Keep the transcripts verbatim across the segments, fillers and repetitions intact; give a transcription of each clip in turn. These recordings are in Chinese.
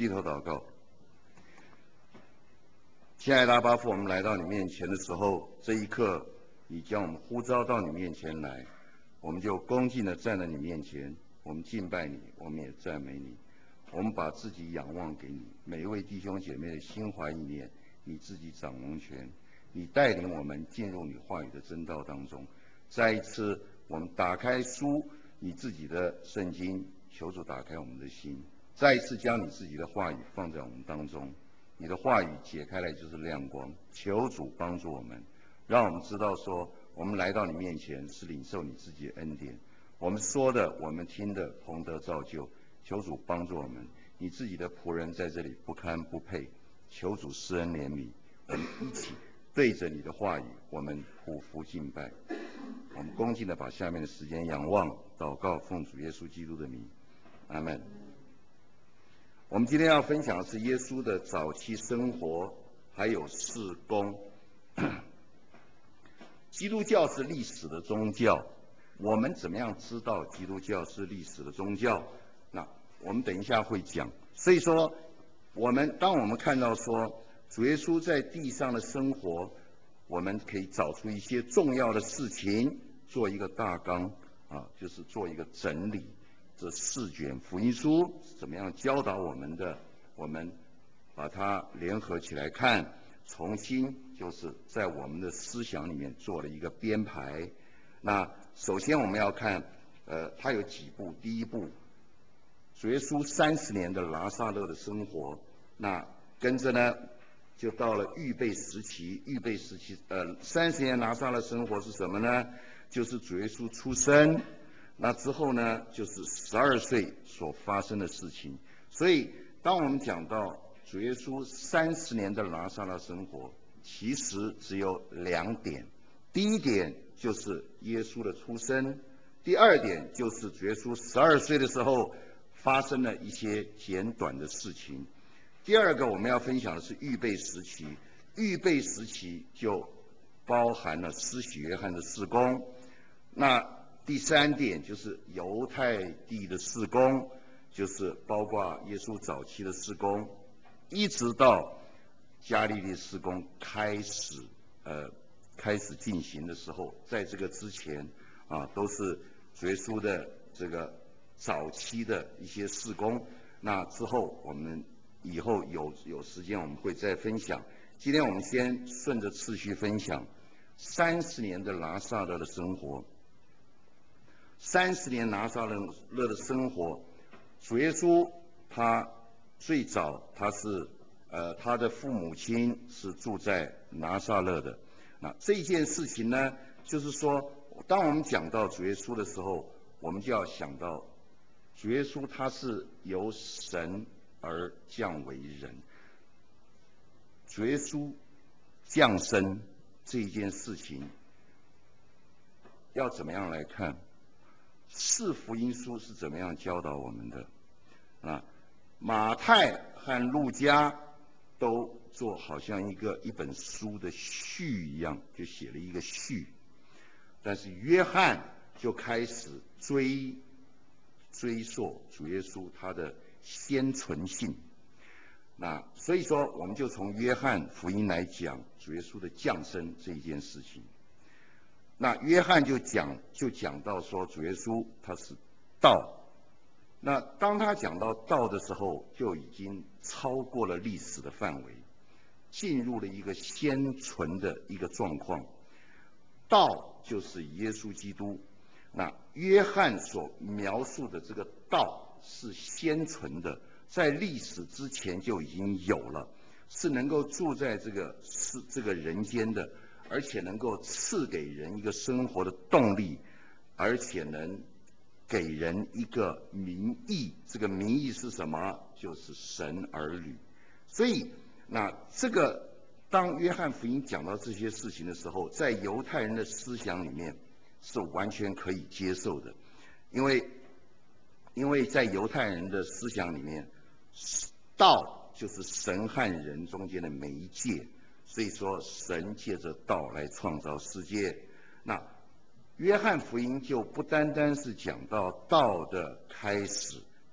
低头祷告。亲爱的阿爸父，我们来到你面前的时候，这一刻，你将我们呼召到你面前来，我们就恭敬地站在你面前，我们敬拜你，我们也赞美你，我们把自己仰望给你，每一位弟兄姐妹的心怀意念，你自己掌握权，你带领我们进入你话语的真道当中。再一次，我们打开书，你自己的圣经，求主打开我们的心，再一次将你自己的话语放在我们当中。你的话语解开来就是亮光，求主帮助我们，让我们知道说，我们来到你面前是领受你自己的恩典，我们说的，我们听的，同得造就。求主帮助我们，你自己的仆人在这里不堪不配，求主施恩怜悯，我们一起对着你的话语，我们匍匐敬拜。我们恭敬地把下面的时间仰望、祷告，奉主耶稣基督的名，阿门。我们今天要分享的是耶稣的早期生活，还有事工。基督教是历史的宗教，我们怎么样知道基督教是历史的宗教？那我们等一下会讲。所以说，我们当我们看到说主耶稣在地上的生活，我们可以找出一些重要的事情，做一个大纲啊，就是做一个整理。这四卷福音书怎么样教导我们的？我们把它联合起来看，重新就是在我们的思想里面做了一个编排。那首先我们要看，呃，它有几步。第一步，主耶稣三十年的拿撒勒的生活。那跟着呢，就到了预备时期。预备时期，呃，三十年拿撒勒生活是什么呢？就是主耶稣出生。那之后呢，就是十二岁所发生的事情。所以，当我们讲到主耶稣三十年的拿撒勒生活，其实只有两点。第一点就是耶稣的出生，第二点就是主耶稣十二岁的时候发生了一些简短的事情。第二个我们要分享的是预备时期，预备时期就包含了施洗约翰的事工。那第三点就是犹太地的事工，就是包括耶稣早期的事工，一直到加利利事工开始呃开始进行的时候，在这个之前啊，都是主耶稣的这个早期的一些事工。那之后我们以后有有时间我们会再分享。今天我们先顺着次序分享三十年的拿撒勒的生活。三十年拿撒勒的生活，主耶稣他最早他是呃他的父母亲是住在拿撒勒的。那这件事情呢，就是说，当我们讲到主耶稣的时候，我们就要想到主耶稣他是由神而降为人。主耶稣降生这一件事情，要怎么样来看？四福音书是怎么样教导我们的？啊，马太和路加都做好像一个一本书的序一样，就写了一个序。但是约翰就开始追追溯主耶稣他的先存性。那所以说，我们就从约翰福音来讲主耶稣的降生这一件事情。那约翰就讲就讲到说，主耶稣他是道。那当他讲到道的时候，就已经超过了历史的范围，进入了一个先存的一个状况。道就是耶稣基督。那约翰所描述的这个道是先存的，在历史之前就已经有了，是能够住在这个是这个人间的。而且能够赐给人一个生活的动力，而且能给人一个名义。这个名义是什么？就是神儿女。所以，那这个当约翰福音讲到这些事情的时候，在犹太人的思想里面是完全可以接受的，因为因为在犹太人的思想里面，道就是神和人中间的媒介。所以说，神借着道来创造世界。那约翰福音就不单单是讲到道的开始，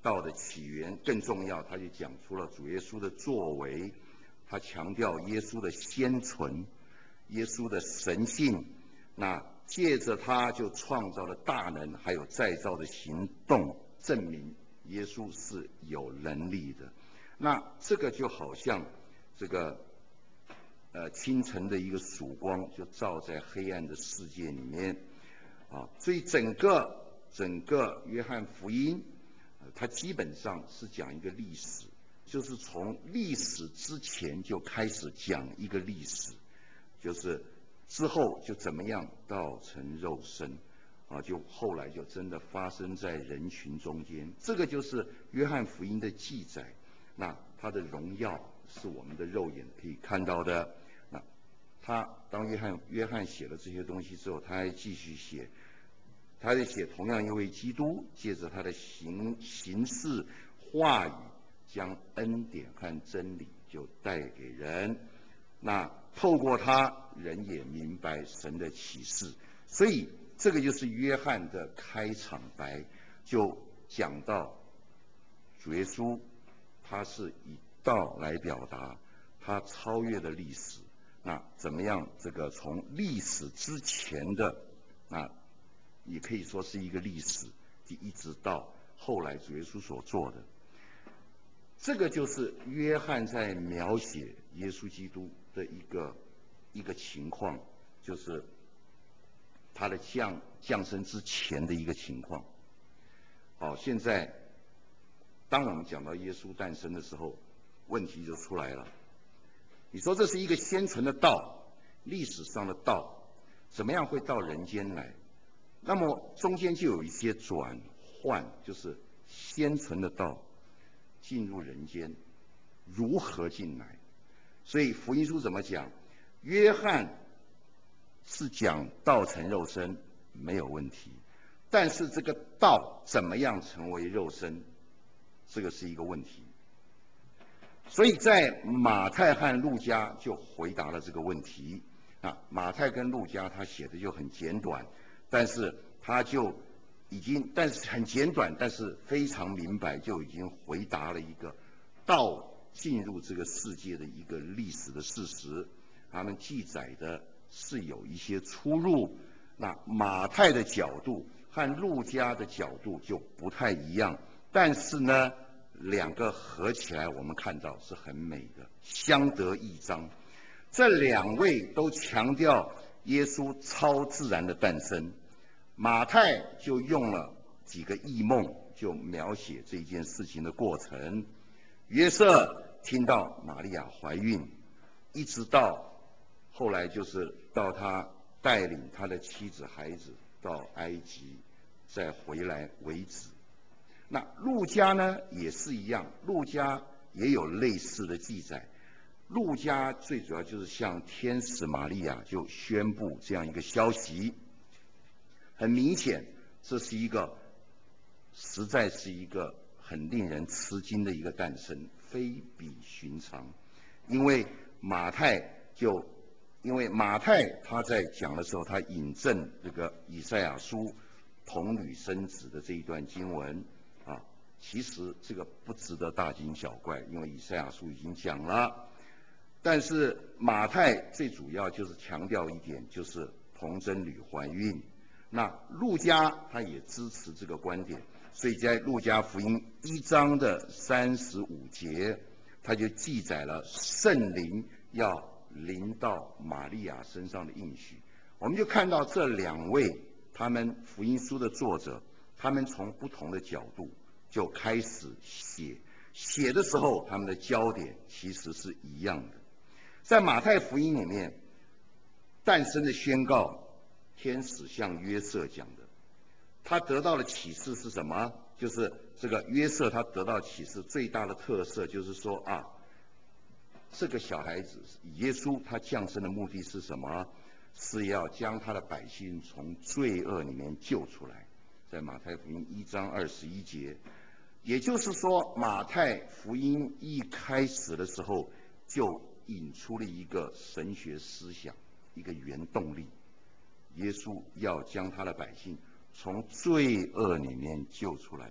道的起源，更重要，他就讲出了主耶稣的作为，他强调耶稣的先存，耶稣的神性，那借着他就创造了大能，还有再造的行动，证明耶稣是有能力的。那这个就好像这个呃清晨的一个曙光，就照在黑暗的世界里面啊。所以整个整个约翰福音，呃，它基本上是讲一个历史，就是从历史之前就开始讲一个历史，就是之后就怎么样道成肉身。啊，就后来就真的发生在人群中间，这个就是约翰福音的记载。那他的荣耀是我们的肉眼可以看到的。那他当约翰约翰写了这些东西之后，他还继续写，他还写同样一位基督，借着他的行行事话语，将恩典和真理就带给人。那透过他，人也明白神的启示。所以这个就是约翰的开场白，就讲到主耶稣，他是以道来表达，他超越了历史。那怎么样？这个从历史之前的，那也可以说是一个历史，一直到后来主耶稣所做的，这个就是约翰在描写耶稣基督的一个一个情况，就是他的降降生之前的一个情况。好，现在当我们讲到耶稣诞生的时候，问题就出来了。你说这是一个先存的道，历史上的道，怎么样会到人间来？那么中间就有一些转换，就是先存的道进入人间，如何进来？所以福音书怎么讲？约翰是讲道成肉身没有问题，但是这个道怎么样成为肉身，这个是一个问题。所以在马太和路加就回答了这个问题。啊，马太跟路加他写的就很简短，但是他就已经，但是很简短，但是非常明白，就已经回答了一个道进入这个世界的一个历史的事实。他们记载的是有一些出入，那马太的角度和路加的角度就不太一样，但是呢，两个合起来我们看到是很美的，相得益彰。这两位都强调耶稣超自然的诞生，马太就用了几个异梦，就描写这件事情的过程。约瑟听到玛利亚怀孕，一直到后来就是到他带领他的妻子孩子到埃及，再回来为止。那路加呢也是一样，路加也有类似的记载。路加最主要就是向天使玛利亚就宣布这样一个消息，很明显这是一个实在是一个很令人吃惊的一个诞生，非比寻常。因为马太就因为马太他在讲的时候，他引证这个以赛亚书童女生子的这一段经文啊，其实这个不值得大惊小怪，因为以赛亚书已经讲了。但是马太最主要就是强调一点，就是童贞女怀孕。那路加他也支持这个观点，所以在路加福音一章的三十五节，他就记载了圣灵要临到玛利亚身上的应许。我们就看到这两位他们福音书的作者，他们从不同的角度就开始写，写的时候他们的焦点其实是一样的。在马太福音里面，诞生的宣告，天使向约瑟讲的，他得到的启示是什么？就是这个约瑟他得到启示最大的特色就是说啊，这个小孩子耶稣他降生的目的是什么？是要将他的百姓从罪恶里面救出来，在马太福音一章二十一节。也就是说，马太福音一开始的时候就引出了一个神学思想，一个原动力。耶稣要将他的百姓从罪恶里面救出来。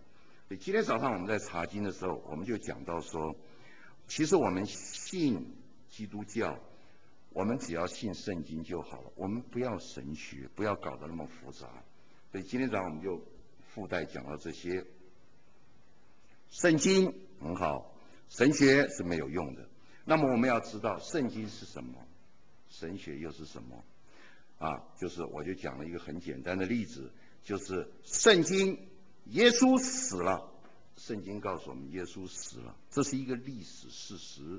今天早上我们在查经的时候，我们就讲到说，其实我们信基督教，我们只要信圣经就好了，我们不要神学，不要搞得那么复杂。所以今天早上我们就附带讲到这些。圣经很好，神学是没有用的。那么我们要知道圣经是什么，神学又是什么？啊，就是我就讲了一个很简单的例子，就是圣经，耶稣死了，圣经告诉我们耶稣死了，这是一个历史事实。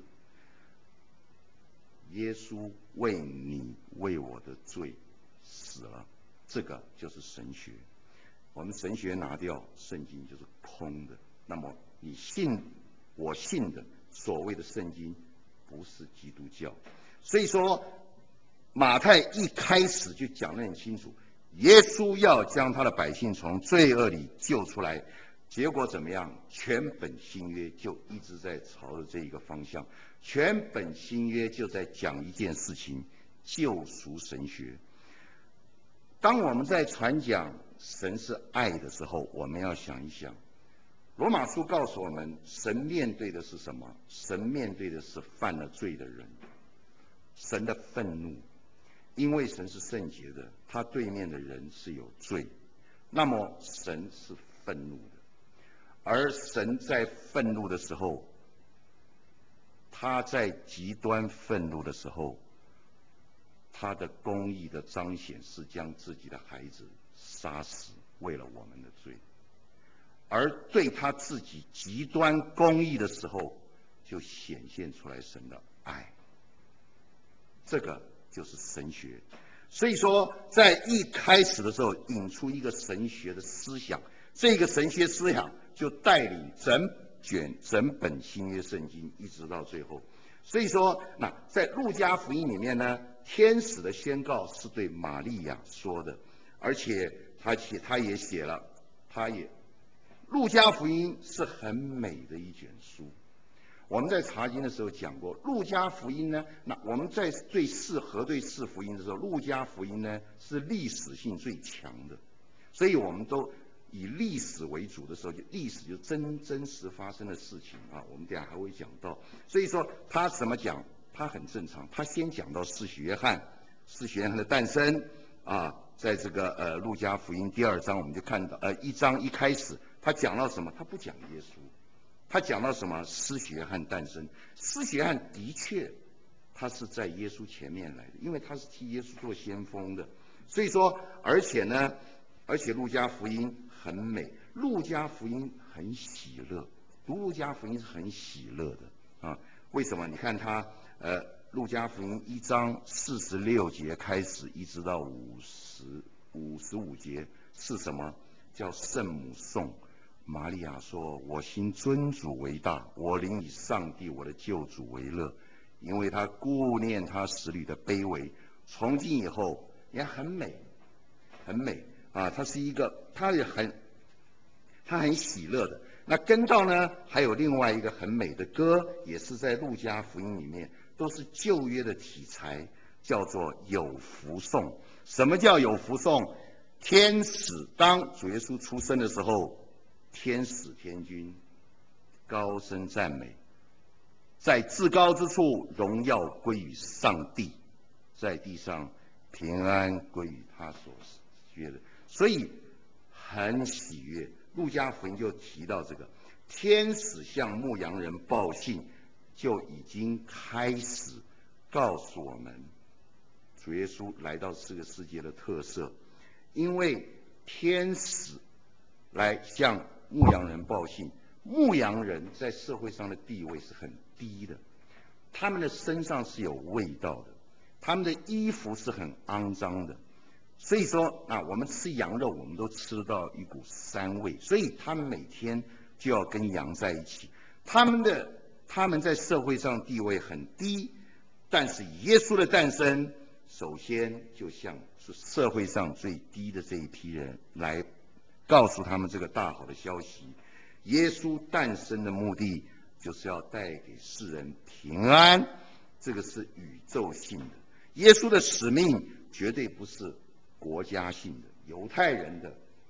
耶稣为你为我的罪死了，这个就是神学。我们神学拿掉，圣经就是空的。那么你信我信的所谓的圣经，不是基督教。所以说，马太一开始就讲得很清楚，耶稣要将他的百姓从罪恶里救出来。结果怎么样？全本新约就一直在朝着这一个方向。全本新约就在讲一件事情：救赎神学。当我们在传讲神是爱的时候，我们要想一想，罗马书告诉我们，神面对的是什么？神面对的是犯了罪的人，神的愤怒。因为神是圣洁的，他对面的人是有罪，那么神是愤怒的。而神在愤怒的时候，他在极端愤怒的时候，他的公义的彰显是将自己的孩子杀死，为了我们的罪。而对他自己极端公义的时候，就显现出来神的爱。这个就是神学。所以说，在一开始的时候引出一个神学的思想，这个神学思想就带领整卷整本新约圣经一直到最后。所以说，那在路加福音里面呢，天使的宣告是对玛利亚说的，而且他写他也写了，他也路加福音是很美的一卷书。我们在查经的时候讲过，路加福音呢，那我们在对四核对四福音的时候，路加福音呢是历史性最强的，所以我们都以历史为主的时候，就历史就真真实发生的事情啊，我们等一下还会讲到。所以说他怎么讲，他很正常，他先讲到施洗约翰，施洗约翰的诞生啊，在这个呃路加福音第二章我们就看到，呃一章一开始他讲到什么？他不讲耶稣。他讲到什么？施洗约翰诞生。施洗约翰的确，他是在耶稣前面来的，因为他是替耶稣做先锋的。所以说，而且呢，而且路加福音很美，路加福音很喜乐，读路加福音是很喜乐的啊。为什么？你看他呃，路加福音一章四十六节开始，一直到五十五十五节是什么？叫圣母颂。玛利亚说：“我心尊主为大，我灵以上帝我的救主为乐，因为他顾念他使女的卑微。从今以后，也很美，很美啊！他是一个，他也很，他很喜乐的。那跟到呢，还有另外一个很美的歌，也是在路加福音里面，都是旧约的题材，叫做有福颂。什么叫有福颂？天使当主耶稣出生的时候。”天使天君高声赞美，在至高之处荣耀归于上帝，在地上平安归于他所约的，所以很喜悦。路加福音就提到这个，天使向牧羊人报信，就已经开始告诉我们主耶稣来到这个世界的特色，因为天使来向牧羊人报信，牧羊人在社会上的地位是很低的，他们的身上是有味道的，他们的衣服是很肮脏的，所以说啊，我们吃羊肉，我们都吃到一股膻味，所以他们每天就要跟羊在一起。他们的他们在社会上地位很低，但是耶稣的诞生，首先就像是社会上最低的这一批人来告诉他们这个大好的消息，耶稣诞生的目的就是要带给世人平安，这个是宇宙性的。耶稣的使命绝对不是国家性的，犹太人的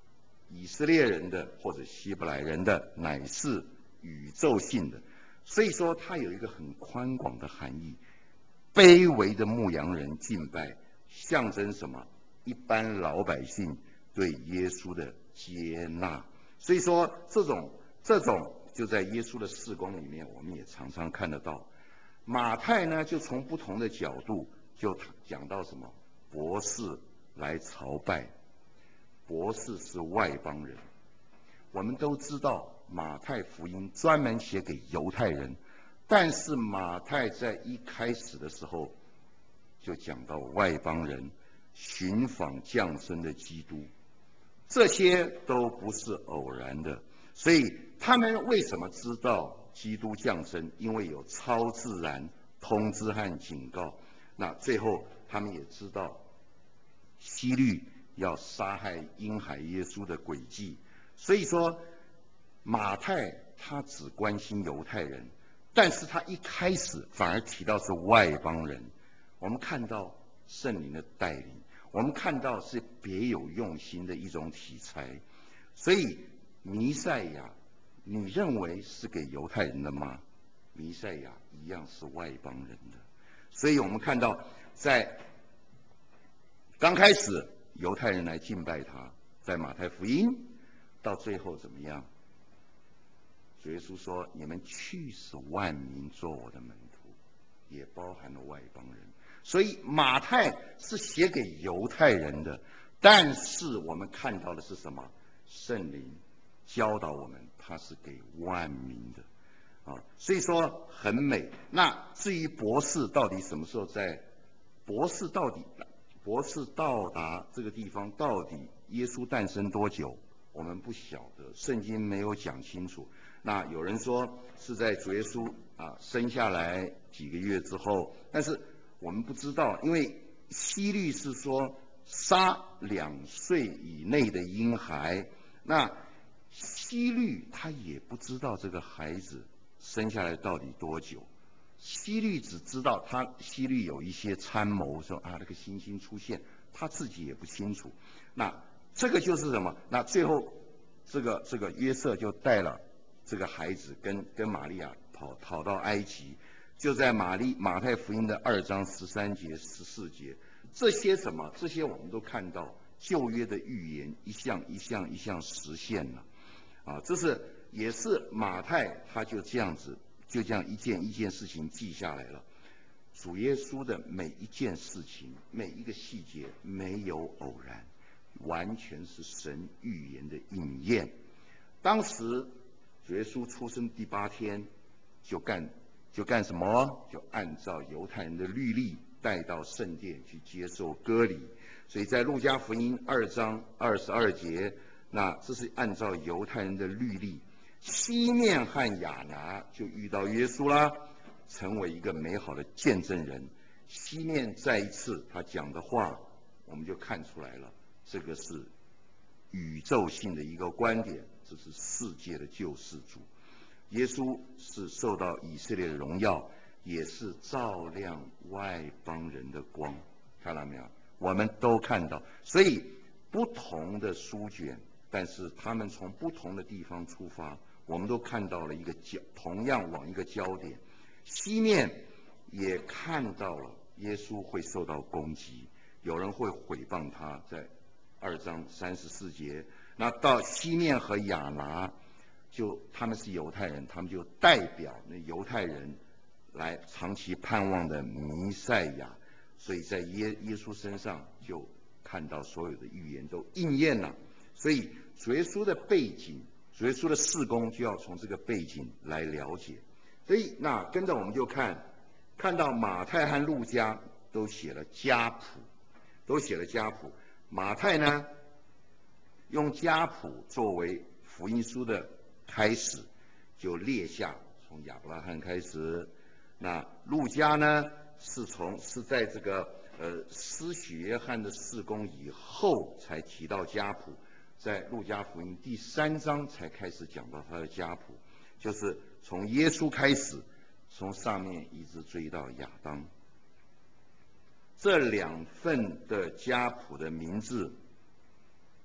以色列人的或者希伯来人的，乃是宇宙性的。所以说，它有一个很宽广的含义。卑微的牧羊人敬拜，象征什么？一般老百姓对耶稣的接纳。所以说，这种这种就在耶稣的事工里面，我们也常常看得到。马太呢，就从不同的角度就讲到什么？博士来朝拜，博士是外邦人。我们都知道，马太福音专门写给犹太人，但是马太在一开始的时候就讲到外邦人寻访降生的基督，这些都不是偶然的。所以他们为什么知道基督降生？因为有超自然通知和警告。那最后他们也知道希律要杀害婴孩耶稣的诡计。所以说，马太他只关心犹太人，但是他一开始反而提到是外邦人。我们看到圣灵的带领，我们看到是别有用心的一种题材。所以弥赛亚，你认为是给犹太人的吗？弥赛亚一样是外邦人的。所以我们看到，在刚开始犹太人来敬拜他，在马太福音，到最后怎么样？主耶稣说：“你们去使万民做我的门徒，也包含了外邦人。”所以马太是写给犹太人的，但是我们看到的是什么？圣灵教导我们，他是给万民的，啊，所以说很美。那至于博士到底什么时候在？博士到底，博士到达这个地方，到底耶稣诞生多久？我们不晓得，圣经没有讲清楚。那有人说是在主耶稣啊生下来几个月之后，但是我们不知道，因为希律是说杀两岁以内的婴孩，那希律他也不知道这个孩子生下来到底多久。希律只知道他希律有一些参谋，说啊那个星星出现，他自己也不清楚。那这个就是什么？那最后这个这个约瑟就带了这个孩子跟跟玛利亚跑跑到埃及，就在马利马太福音的二章十三节十四节，这些什么？这些我们都看到旧约的预言一项一项一项实现了，啊，这是也是马太他就这样子。就这样一件一件事情记下来了。主耶稣的每一件事情，每一个细节没有偶然，完全是神预言的应验。当时主耶稣出生第八天，就干就干什么？就按照犹太人的律例带到圣殿去接受割礼。所以在路加福音二章二十二节，那这是按照犹太人的律例。西面和亚拿就遇到耶稣啦，成为一个美好的见证人。西面再一次他讲的话，我们就看出来了，这个是宇宙性的一个观点，这是世界的救世主。耶稣是受到以色列的荣耀，也是照亮外邦人的光，看到没有？我们都看到，所以不同的书卷，但是他们从不同的地方出发。我们都看到了一个焦，同样往一个焦点。西面也看到了耶稣会受到攻击，有人会毁谤他，在二章三十四节。那到西面和亚拿，就他们是犹太人，他们就代表那犹太人来长期盼望的弥赛亚，所以在耶耶稣身上就看到所有的预言都应验了。所以主耶稣的背景。主耶稣的事工就要从这个背景来了解，所以那跟着我们就看，看到马太和路加都写了家谱，都写了家谱。马太呢，用家谱作为福音书的开始，就列下从亚伯拉罕开始。那路加呢，是从是在这个呃施洗约翰的事工以后才提到家谱。在路加福音第三章才开始讲到他的家谱，就是从耶稣开始，从上面一直追到亚当。这两份的家谱的名字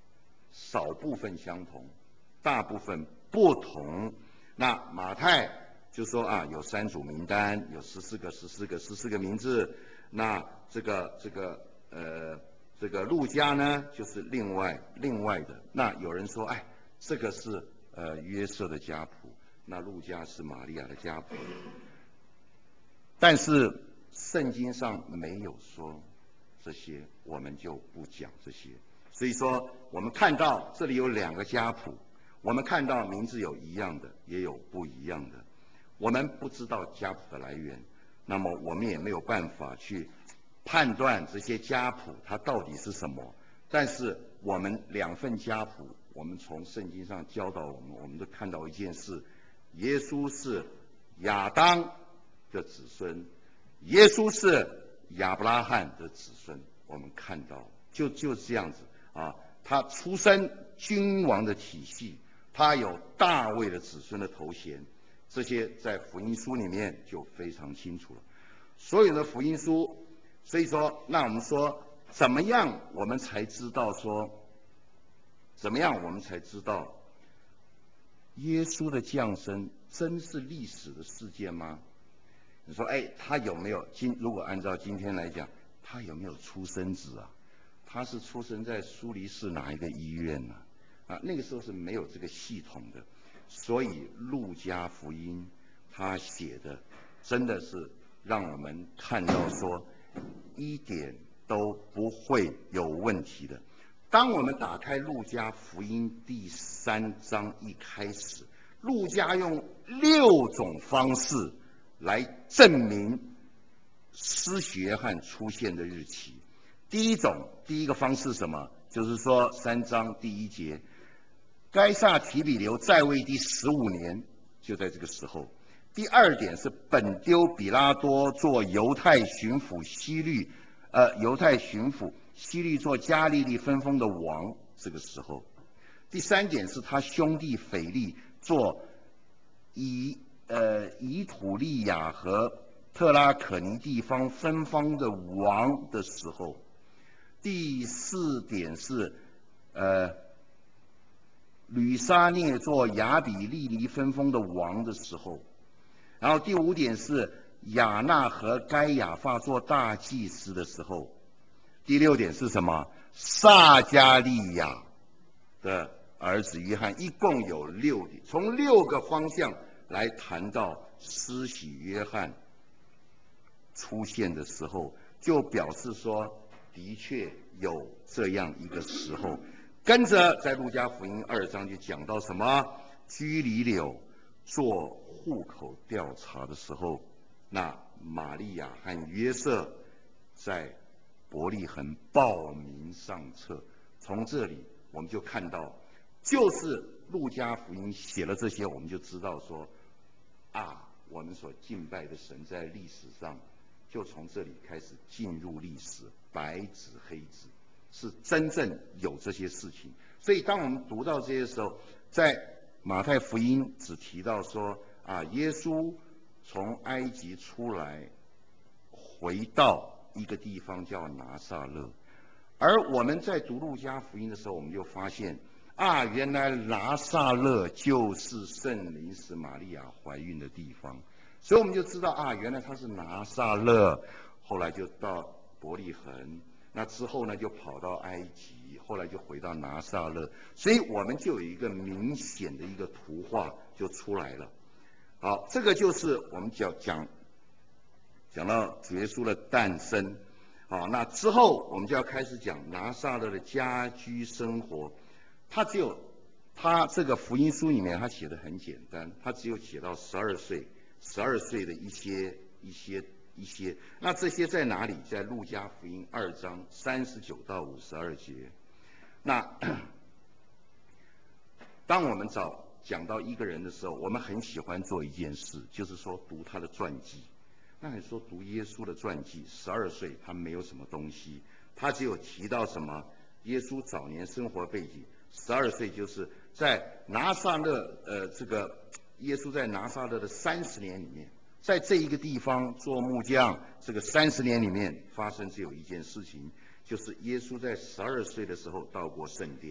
少部分相同，大部分不同。那马太就说啊，有三组名单，有十四个、十四个、十四个名字。那这个这个呃，这个路加呢，就是另外另外的。那有人说，哎，这个是呃约瑟的家谱，那路加是玛利亚的家谱。但是圣经上没有说这些，我们就不讲这些。所以说，我们看到这里有两个家谱，我们看到名字有一样的，也有不一样的。我们不知道家谱的来源，那么我们也没有办法去判断这些家谱它到底是什么。但是我们两份家谱，我们从圣经上教导我们，我们都看到一件事：耶稣是亚当的子孙，耶稣是亚伯拉罕的子孙。我们看到就就是这样子啊，他出身君王的体系，他有大卫的子孙的头衔，这些在福音书里面就非常清楚了。所有的福音书，所以说，那我们说怎么样我们才知道说，怎么样我们才知道耶稣的降生真是历史的事件吗？你说，哎，他有没有今如果按照今天来讲，他有没有出生纸啊？他是出生在苏黎世哪一个医院呢？啊，那个时候是没有这个系统的，所以路加福音他写的真的是让我们看到说一点都不会有问题的。当我们打开路加福音第三章一开始，路加用六种方式来证明施洗约翰出现的日期。第一种，第一个方式什么？就是说三章第一节，该撒提比留在位第十五年，就在这个时候。第二点是本丢比拉多做犹太巡抚希律，呃，犹太巡抚希律做加利利分封的王，这个时候。第三点是他兄弟腓力做以呃以土利亚和特拉可尼地方分封的王的时候。第四点是，呃，吕沙涅做亚比利尼分封的王的时候，然后第五点是亚纳和该亚法做大祭司的时候，第六点是什么？撒加利亚的儿子约翰，一共有六点，从六个方向来谈到施洗约翰出现的时候，就表示说。的确有这样一个时候，跟着在路加福音二章就讲到什么？居里柳做户口调查的时候，那玛利亚和约瑟在伯利恒报名上册。从这里我们就看到，就是路加福音写了这些，我们就知道说，啊，我们所敬拜的神在历史上就从这里开始进入历史。白纸黑字，是真正有这些事情。所以当我们读到这些时候，在马太福音只提到说啊，耶稣从埃及出来，回到一个地方叫拿撒勒。而我们在读路加福音的时候，我们就发现啊，原来拿撒勒就是圣灵使玛利亚怀孕的地方。所以我们就知道啊，原来他是拿撒勒，后来就到伯利恒，那之后呢就跑到埃及，后来就回到拿撒勒，所以我们就有一个明显的一个图画就出来了。好，这个就是我们讲讲讲到主耶稣的诞生。好，那之后我们就要开始讲拿撒勒的家居生活。他只有他这个福音书里面他写的很简单，他只有写到十二岁，十二岁的一些一些。一些，那这些在哪里？在路加福音二章三十九到五十二节。那当我们找讲到一个人的时候，我们很喜欢做一件事，就是说读他的传记。那你说读耶稣的传记，十二岁他没有什么东西，他只有提到什么耶稣早年生活背景。十二岁就是在拿撒勒，呃，这个耶稣在拿撒勒的三十年里面。在这一个地方做木匠，这个三十年里面发生只有一件事情，就是耶稣在十二岁的时候到过圣殿，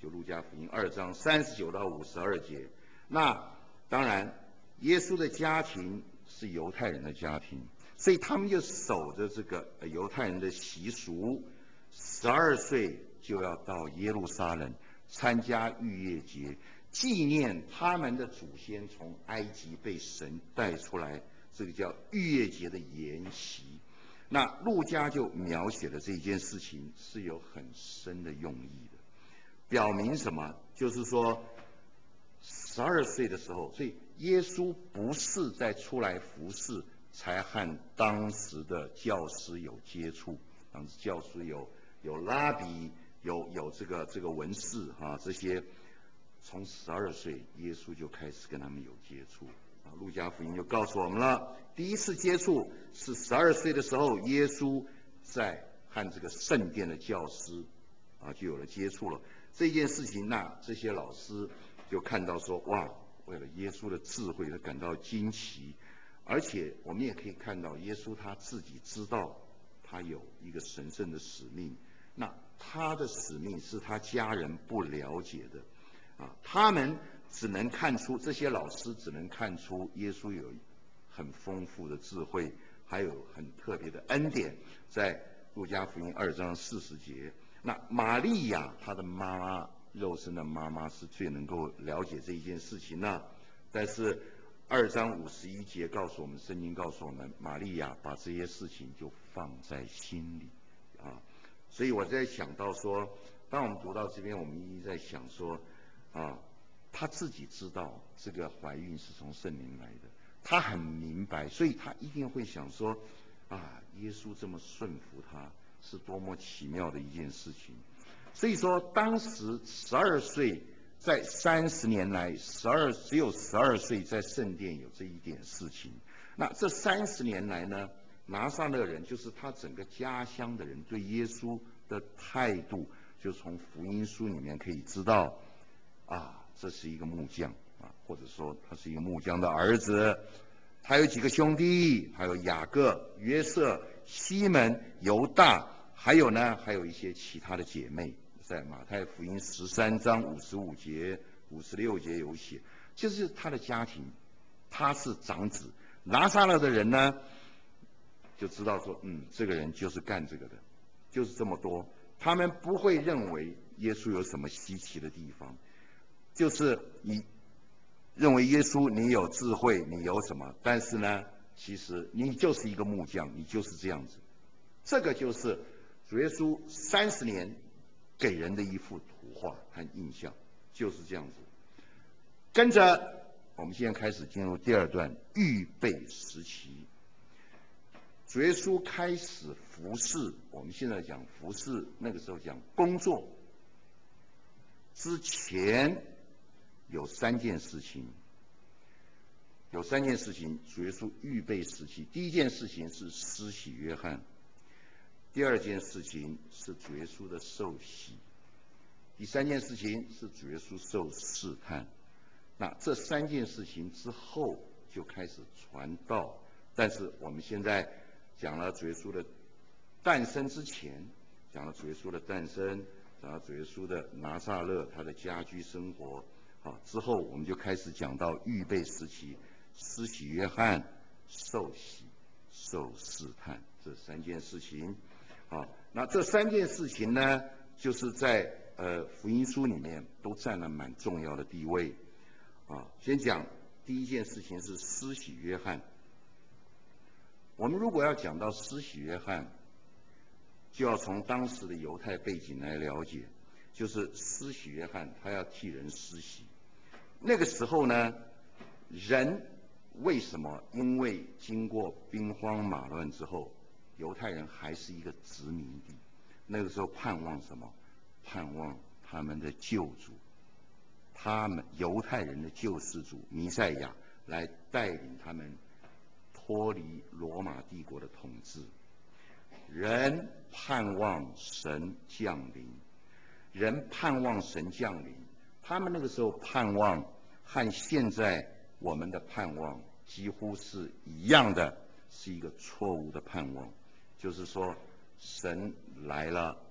就路加福音二章三十九到五十二节。那当然，耶稣的家庭是犹太人的家庭，所以他们就守着这个犹太人的习俗，十二岁就要到耶路撒冷参加逾越节，纪念他们的祖先从埃及被神带出来，这个叫逾越节的筵席。那路加就描写了这件事情是有很深的用意的，表明什么？就是说，十二岁的时候，所以耶稣不是在出来服侍才和当时的教师有接触，当时教师有有拉比，有有这个这个文士啊，这些从十二岁耶稣就开始跟他们有接触。啊，路加福音就告诉我们了，第一次接触是十二岁的时候，耶稣在和这个圣殿的教师啊就有了接触了。这件事情，那这些老师就看到说，哇，为了耶稣的智慧，他感到惊奇。而且我们也可以看到，耶稣他自己知道他有一个神圣的使命，那他的使命是他家人不了解的，啊，他们只能看出，这些老师只能看出耶稣有很丰富的智慧，还有很特别的恩典，在路加福音二章四十节。那玛利亚她的妈妈，肉身的妈妈是最能够了解这一件事情呢。但是二章五十一节告诉我们，圣经告诉我们，玛利亚把这些事情就放在心里啊。所以我在想到说，当我们读到这边，我们一直在想说，啊，她自己知道这个怀孕是从圣灵来的，她很明白，所以她一定会想说，啊，耶稣这么顺服她，是多么奇妙的一件事情。所以说，当时十二岁，在三十年来，十二只有十二岁在圣殿有这一点事情。那这三十年来呢，拿撒勒人就是他整个家乡的人对耶稣的态度，就从福音书里面可以知道，啊，这是一个木匠啊，或者说他是一个木匠的儿子。他有几个兄弟，还有雅各、约瑟、西门、犹大，还有呢，还有一些其他的姐妹，在马太福音十三章五十五节、五十六节有写，就是他的家庭，他是长子。拿撒勒的人呢，就知道说，嗯，这个人就是干这个的，就是这么多。他们不会认为耶稣有什么稀奇的地方，就是你认为耶稣你有智慧，你有什么？但是呢，其实你就是一个木匠，你就是这样子。这个就是主耶稣三十年给人的一幅图画和印象，就是这样子。跟着我们现在开始进入第二段预备时期。主耶稣开始服侍，我们现在讲服侍，那个时候讲工作之前有三件事情，有三件事情主耶稣预备时期。第一件事情是施洗约翰，第二件事情是主耶稣的受洗，第三件事情是主耶稣受试探。那这三件事情之后就开始传道，但是我们现在讲了主耶稣的诞生之前，讲了主耶稣的诞生，讲了主耶稣的拿撒勒他的家居生活，好，之后我们就开始讲到预备时期，施洗约翰、受洗、受试探这三件事情。好，那这三件事情呢，就是在呃福音书里面都占了蛮重要的地位。啊，先讲第一件事情是施洗约翰。我们如果要讲到施洗约翰，就要从当时的犹太背景来了解，就是施洗约翰他要替人施洗。那个时候呢，人为什么？因为经过兵荒马乱之后，犹太人还是一个殖民地，那个时候盼望什么？盼望他们的救主，他们犹太人的救世主弥赛亚来带领他们脱离罗马帝国的统治。人盼望神降临，人盼望神降临，他们那个时候盼望和现在我们的盼望几乎是一样的，是一个错误的盼望。就是说神来了，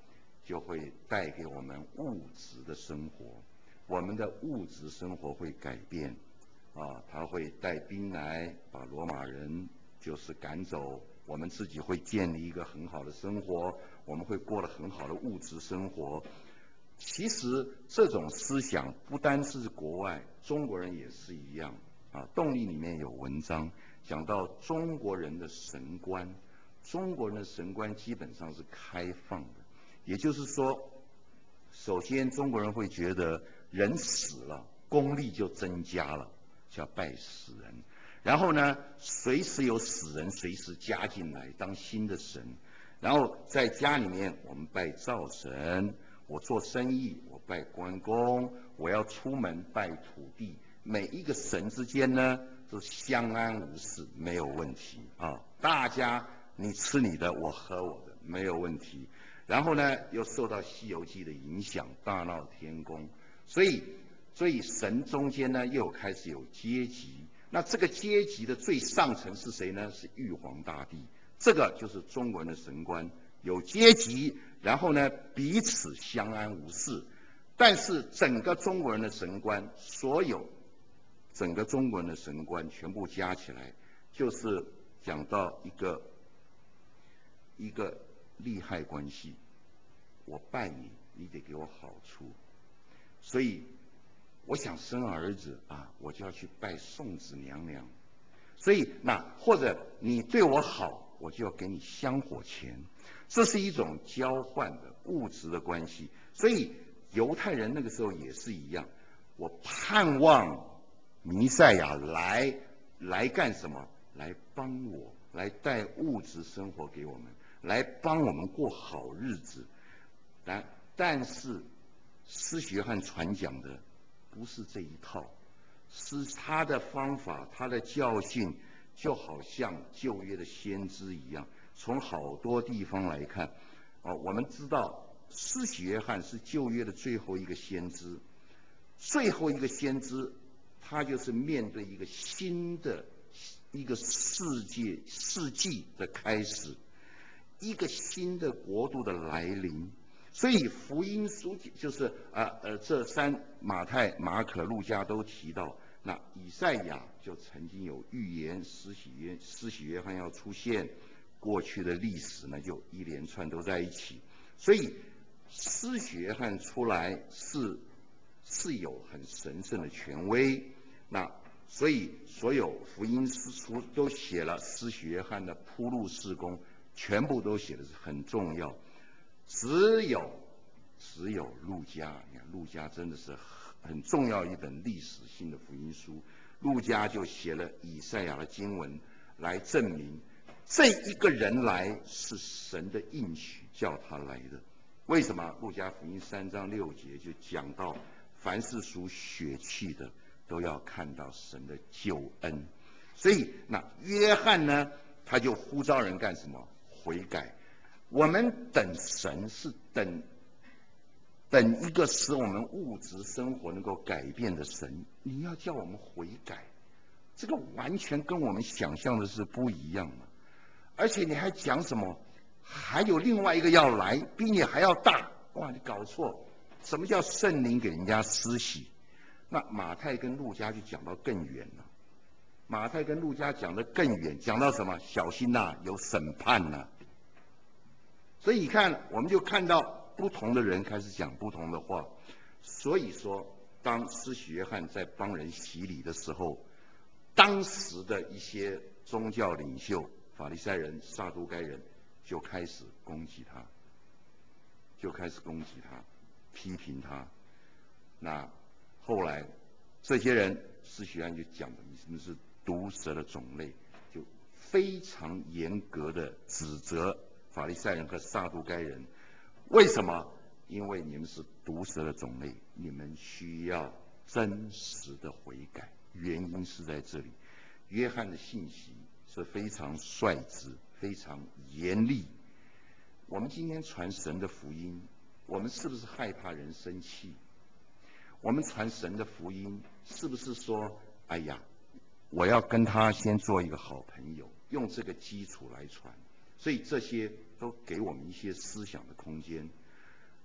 就会带给我们物质的生活，我们的物质生活会改变，啊，它会带兵来把罗马人就是赶走，我们自己会建立一个很好的生活，我们会过得很好的物质生活。其实这种思想不单是国外，中国人也是一样啊。动力里面有文章讲到中国人的神观，中国人的神观基本上是开放的，也就是说，首先中国人会觉得人死了，功力就增加了，叫拜死人。然后呢，随时有死人随时加进来当新的神。然后在家里面我们拜灶神，我做生意我拜关公，我要出门拜土地。每一个神之间呢都相安无事，没有问题啊。大家你吃你的，我喝我的，没有问题。然后呢，又受到《西游记》的影响，大闹天宫，所以所以神中间呢又开始有阶级。那这个阶级的最上层是谁呢？是玉皇大帝。这个就是中国人的神观，有阶级，然后呢彼此相安无事。但是整个中国人的神观，所有整个中国人的神观全部加起来，就是讲到一个一个利害关系。我拜你，你得给我好处，所以我想生儿子啊，我就要去拜送子娘娘。所以那或者你对我好，我就要给你香火钱，这是一种交换的物质的关系。所以犹太人那个时候也是一样，我盼望弥赛亚来来干什么？来帮我，来带物质生活给我们，来帮我们过好日子。但但是施洗约翰传讲的不是这一套。是他的方法，他的教训，就好像旧约的先知一样。从好多地方来看，哦，我们知道施洗约翰是旧约的最后一个先知，最后一个先知，他就是面对一个新的一个世界世纪的开始，一个新的国度的来临。所以福音书就是啊呃这三马太、马可、路加都提到，那以赛亚就曾经有预言施洗约施洗约翰要出现，过去的历史呢就一连串都在一起。所以施洗约翰出来是是有很神圣的权威，那所以所有福音书都写了施洗约翰的铺路事工，全部都写的是很重要。只有只有路加，你看路加真的是很重要一本历史性的福音书。路加就写了以赛亚的经文来证明，这一个人来是神的应许叫他来的。为什么？路加福音三章六节就讲到，凡是属血气的，都要看到神的救恩。所以那约翰呢，他就呼召人干什么？悔改。我们等神是等等一个使我们物质生活能够改变的神，你要叫我们悔改，这个完全跟我们想象的是不一样的。而且你还讲什么？还有另外一个要来，比你还要大。哇，你搞错！什么叫圣灵给人家施洗？那马太跟路加就讲到更远了。马太跟路加讲得更远，讲到什么？小心呐、啊，有审判呐、啊。所以你看，我们就看到不同的人开始讲不同的话。所以说，当施洗约翰在帮人洗礼的时候，当时的一些宗教领袖、法利赛人、撒都该人就开始攻击他，就开始攻击他，批评他。那后来这些人，施洗约翰就讲的，你们是毒蛇的种类，就非常严格的指责法利赛人和撒都该人。为什么？因为你们是毒蛇的种类，你们需要真实的悔改。原因是在这里。约翰的信息是非常率直、非常严厉。我们今天传神的福音，我们是不是害怕人生气？我们传神的福音，是不是说，哎呀，我要跟他先做一个好朋友，用这个基础来传？所以这些都给我们一些思想的空间。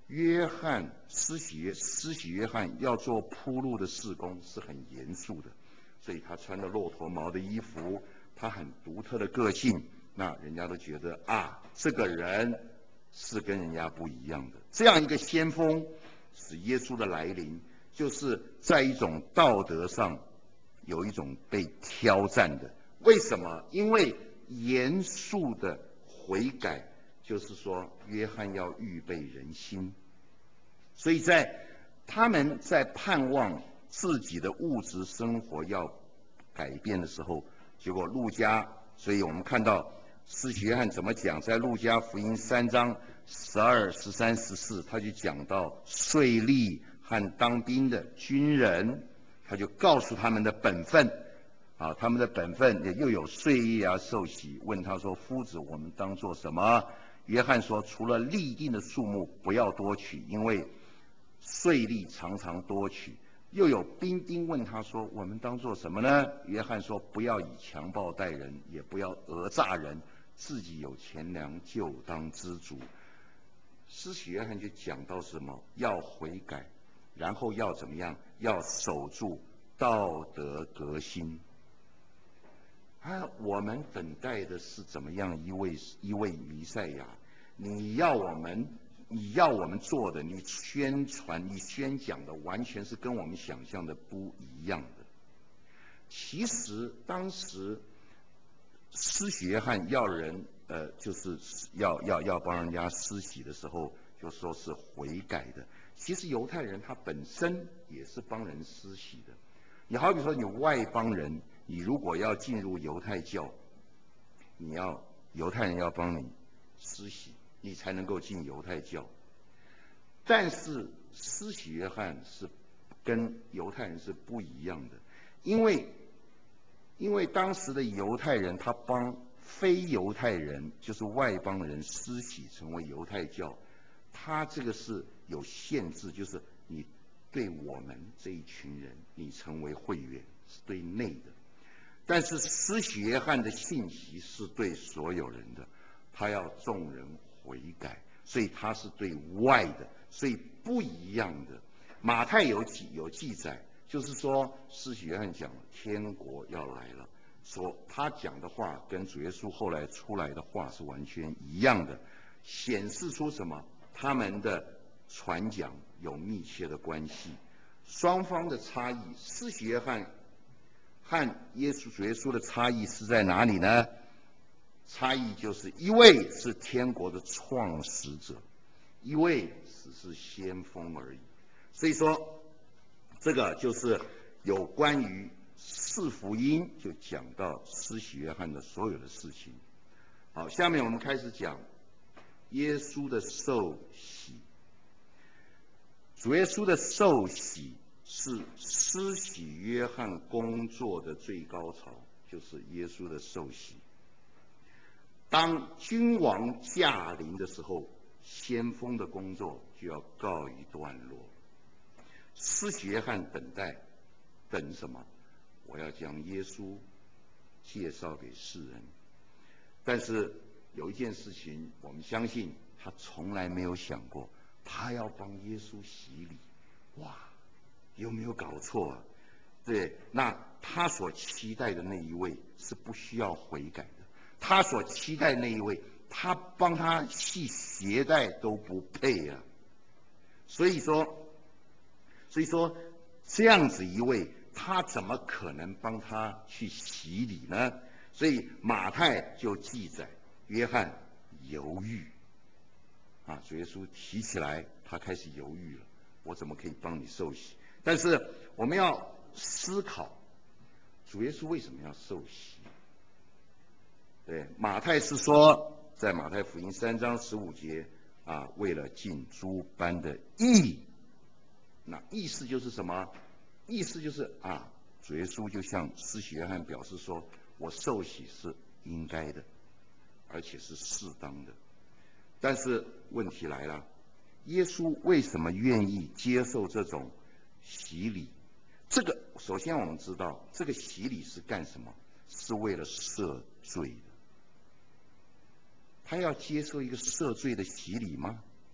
约翰施洗约施洗约翰要做铺路的事工是很严肃的，所以他穿着骆驼毛的衣服，他很独特的个性，那人家都觉得啊，这个人是跟人家不一样的。这样一个先锋，使耶稣的来临，就是在一种道德上有一种被挑战的。为什么？因为严肃的悔改，就是说约翰要预备人心，所以在他们在盼望自己的物质生活要改变的时候，结果路加，所以我们看到施洗约翰怎么讲，在路加福音三章十二、十三、十四，他就讲到税吏和当兵的军人，他就告诉他们的本分。啊，他们的本分也又有税吏啊受洗，问他说：“夫子，我们当做什么？”约翰说：“除了立定的数目，不要多取，因为税吏常常多取。”又有兵丁问他说：“我们当做什么呢？”约翰说：“不要以强暴待人，也不要讹诈人，自己有钱粮就当知足。”施洗约翰就讲到什么？要悔改，然后要怎么样？要守住道德革新。啊，我们等待的是怎么样一位一位弥赛亚？你要我们，你要我们做的，你宣传、你宣讲的，完全是跟我们想象的不一样的。其实当时施洗约翰要人，呃，就是要要要帮人家施洗的时候，就说是悔改的。其实犹太人他本身也是帮人施洗的。你好比说你外邦人。你如果要进入犹太教，你要犹太人要帮你施洗，你才能够进犹太教。但是施洗约翰是跟犹太人是不一样的，因为因为当时的犹太人他帮非犹太人，就是外邦人施洗成为犹太教，他这个是有限制，就是你对我们这一群人，你成为会员是对内的。但是施洗约翰的信息是对所有人的，他要众人悔改，所以他是对外的，所以不一样的。马太有记有记载，就是说施洗约翰讲天国要来了，说他讲的话跟主耶稣后来出来的话是完全一样的，显示出什么？他们的传讲有密切的关系，双方的差异。施洗约翰和耶稣主耶稣的差异是在哪里呢？差异就是一位是天国的创始者，一位只是先锋而已。所以说，这个就是有关于四福音就讲到施洗约翰的所有的事情。好，下面我们开始讲耶稣的受洗。主耶稣的受洗是施洗约翰工作的最高潮，就是耶稣的受洗。当君王驾临的时候，先锋的工作就要告一段落。施洗约翰等待，等什么？我要将耶稣介绍给世人。但是有一件事情，我们相信他从来没有想过，他要帮耶稣洗礼。哇，有没有搞错啊？对，那他所期待的那一位是不需要悔改的，他所期待的那一位，他帮他系鞋带都不配啊。所以说，所以说这样子一位，他怎么可能帮他去洗礼呢？所以马太就记载，约翰犹豫，啊，主耶稣提起来，他开始犹豫了，我怎么可以帮你受洗？但是我们要思考，主耶稣为什么要受洗？对，马太是说，在马太福音三章十五节啊，为了尽诸般的义。那意思就是什么？意思就是啊，主耶稣就向施洗约翰表示说，我受洗是应该的，而且是适当的。但是问题来了，耶稣为什么愿意接受这种洗礼？这个首先我们知道，这个洗礼是干什么？是为了赦罪的。他要接受一个赦罪的洗礼吗？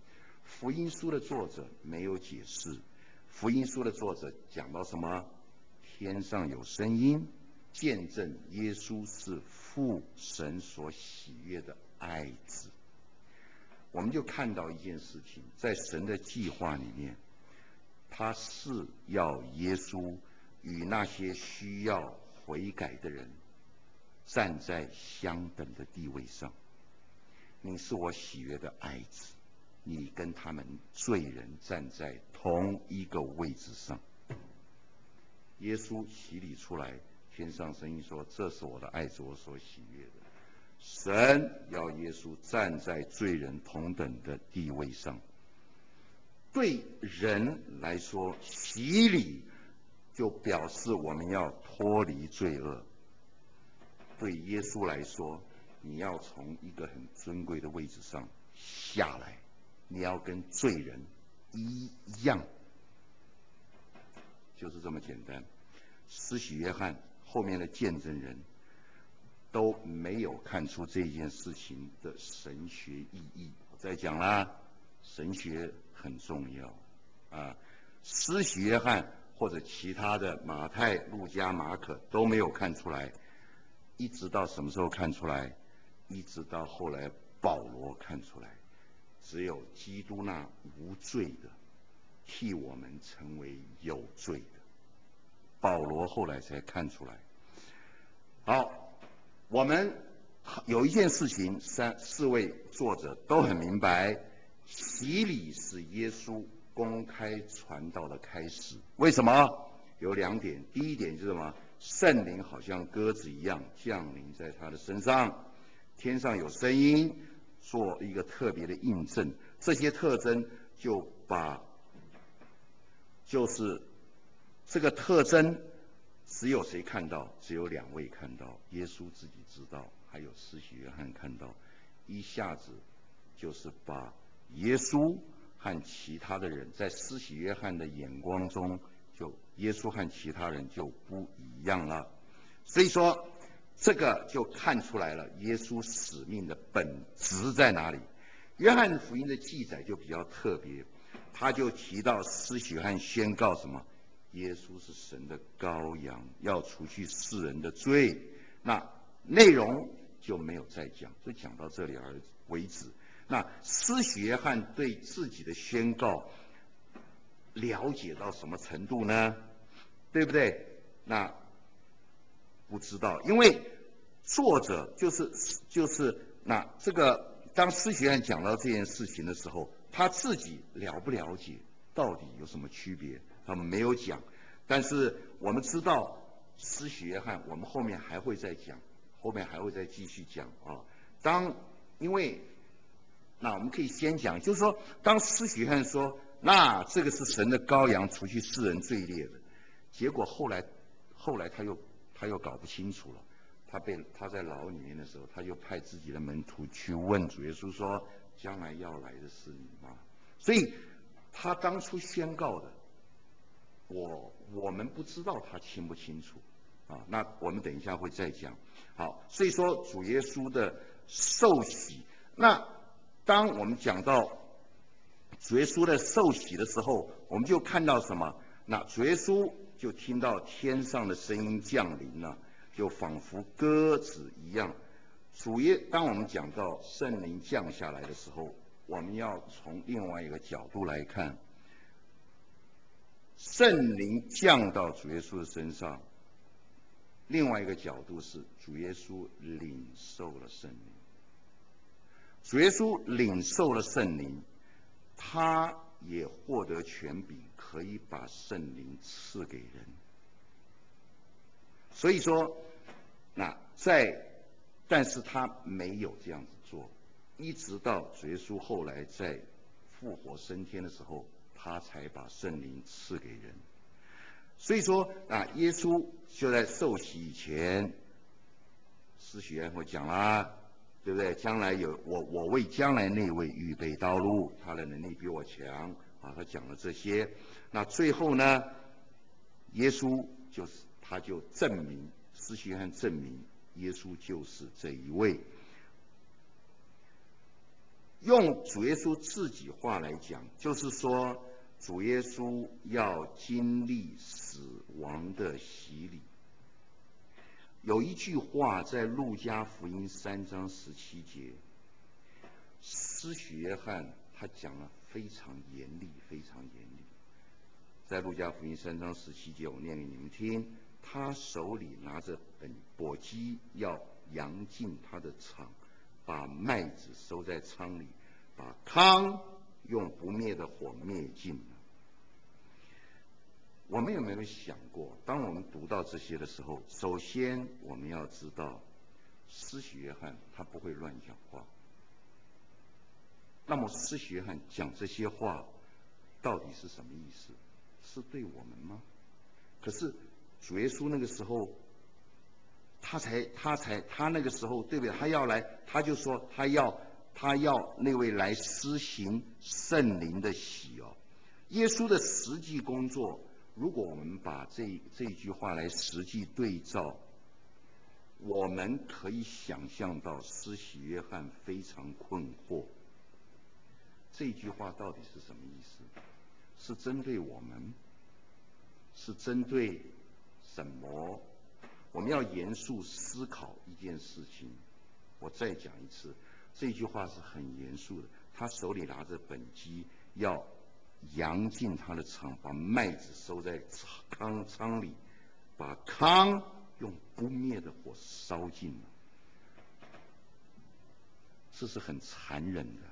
福音书的作者没有解释，福音书的作者讲到什么？天上有声音，见证耶稣是父神所喜悦的爱子。我们就看到一件事情，在神的计划里面，他是要耶稣与那些需要悔改的人站在相等的地位上。你是我喜悦的爱子，你跟他们罪人站在同一个位置上。耶稣洗礼出来，天上声音说：“这是我的爱子，我所喜悦的。”神要耶稣站在罪人同等的地位上。对人来说，洗礼就表示我们要脱离罪恶。对耶稣来说，你要从一个很尊贵的位置上下来，你要跟罪人一样，就是这么简单。施洗约翰后面的见证人都没有看出这件事情的神学意义。我再讲啦，神学很重要啊。施洗约翰或者其他的马太、路加、马可都没有看出来，一直到什么时候看出来？一直到后来保罗看出来，只有基督那无罪的替我们成为有罪的，保罗后来才看出来。好，我们有一件事情，三四位作者都很明白，洗礼是耶稣公开传道的开始。为什么？有两点。第一点就是什么？圣灵好像鸽子一样降临在他的身上，天上有声音，做一个特别的印证。这些特征就把，就是这个特征，只有谁看到？只有两位看到，耶稣自己知道，还有施洗约翰看到。一下子就是把耶稣和其他的人，在施洗约翰的眼光中，就耶稣和其他人就不一样了。所以说，这个就看出来了，耶稣使命的本质在哪里？约翰福音的记载就比较特别，他就提到施洗约翰宣告什么？耶稣是神的羔羊，要除去世人的罪。那内容就没有再讲，就讲到这里而为止。那施洗约翰对自己的宣告了解到什么程度呢？对不对？那不知道，因为作者就是就是那这个当施洗约翰讲到这件事情的时候，他自己了不了解到底有什么区别？他们没有讲。但是我们知道施洗约翰，我们后面还会再讲，后面还会再继续讲啊。当因为那我们可以先讲，就是说，当施洗约翰说那这个是神的羔羊，除去世人罪孽的，结果后来后来他又他又搞不清楚了。他被他在牢里面的时候，他又派自己的门徒去问主耶稣说：“将来要来的是你吗？”所以他当初宣告的，我我们不知道他清不清楚啊。那我们等一下会再讲。好，所以说主耶稣的受洗，那当我们讲到主耶稣的受洗的时候，我们就看到什么？那主耶稣就听到天上的声音降临了。就仿佛鸽子一样，主耶，当我们讲到圣灵降下来的时候，我们要从另外一个角度来看，圣灵降到主耶稣的身上，另外一个角度是主耶稣领受了圣灵。主耶稣领受了圣灵，他也获得权柄，可以把圣灵赐给人。所以说，那在，但是他没有这样子做，一直到主耶稣后来在复活升天的时候，他才把圣灵赐给人。所以说啊，耶稣就在受洗以前，施洗约翰会讲啦，对不对？将来有我，我为将来那位预备道路，他的能力比我强啊，他讲了这些。那最后呢，耶稣就是。他就证明，施洗约翰证明耶稣就是这一位。 用主耶稣自己话来讲，就是说主耶稣要经历死亡的洗礼。有一句话在路加福音三章十七节，施洗约翰他讲了非常严厉，非常严厉。在路加福音三章十七节，我念给你们听。他手里拿着本簸箕，要扬进他的场，把麦子收在仓里，把糠用不灭的火灭尽了。我们有没有想过，当我们读到这些的时候，首先我们要知道，施洗约翰他不会乱讲话。那么施洗约翰讲这些话，到底是什么意思？是对我们吗？可是主耶稣那个时候，他才他才他那个时候对不对？他要来，他就说他要他要那位来施行圣灵的洗哦。耶稣的实际工作，如果我们把这这一句话来实际对照，我们可以想象到施洗约翰非常困惑。这句话到底是什么意思？是针对我们？是针对什么？我们要严肃思考一件事情。我再讲一次，这句话是很严肃的。他手里拿着本箕，要扬进他的场，把麦子收在糠仓里，把糠用不灭的火烧尽了。这是很残忍的。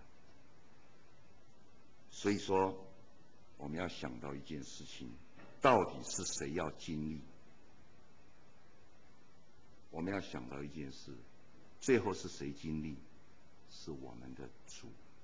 所以说，我们要想到一件事情，到底是谁要经历？我们要想到一件事，最后是谁经历？是我们的主。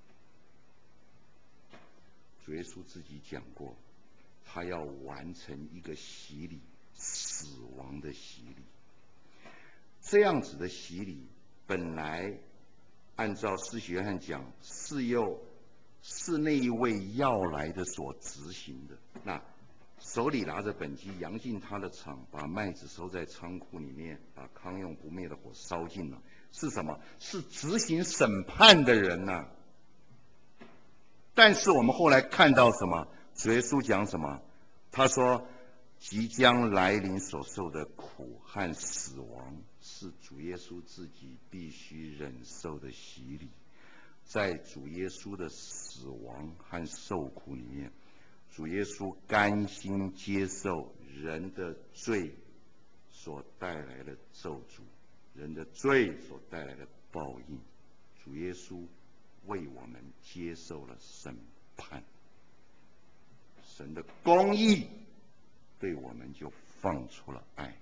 主耶稣自己讲过，他要完成一个洗礼，死亡的洗礼。这样子的洗礼，本来按照施洗约翰讲，是由是那一位要来的所执行的。那手里拿着本箕，扬进他的场，把麦子收在仓库里面，把糠用不灭的火烧尽了。是什么？是执行审判的人呐、啊。但是我们后来看到什么？主耶稣讲什么？他说，即将来临所受的苦和死亡，是主耶稣自己必须忍受的洗礼。在主耶稣的死亡和受苦里面，主耶稣甘心接受人的罪所带来的咒诅，人的罪所带来的报应。主耶稣为我们接受了审判，神的公义对我们就放出了爱。